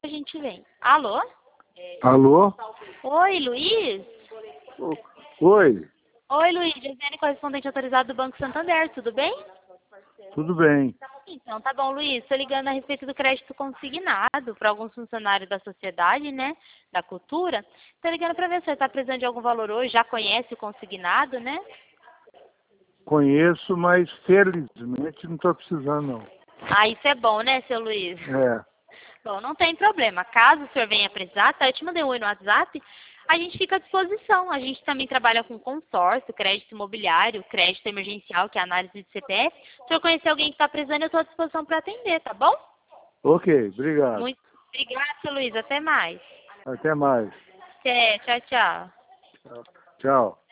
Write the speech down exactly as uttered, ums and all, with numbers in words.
a gente vem. Alô? Alô? Oi, Luiz? O- Oi, Oi, Luiz. Josiane, correspondente autorizado do Banco Santander, tudo bem? tudo bem? Então, tá bom, Luiz. Estou ligando a respeito do crédito consignado para alguns funcionários da sociedade, né? Da cultura. Estou ligando para ver se você está precisando de algum valor hoje. Já conhece o consignado, né? Conheço, mas felizmente não estou precisando não. Ah, isso é bom, né, seu Luiz? É, Bom, não tem problema. Caso o senhor venha precisar, tá? Eu te mandei um oi no WhatsApp. A gente fica à disposição. A gente também trabalha com consórcio, crédito imobiliário, crédito emergencial, que é análise de C P F. Se o senhor conhecer alguém que está precisando, eu estou à disposição para atender, tá bom? ok, obrigado. Muito obrigada, seu Luiz. Até mais. Até mais. Até, tchau, tchau. Tchau. Tchau.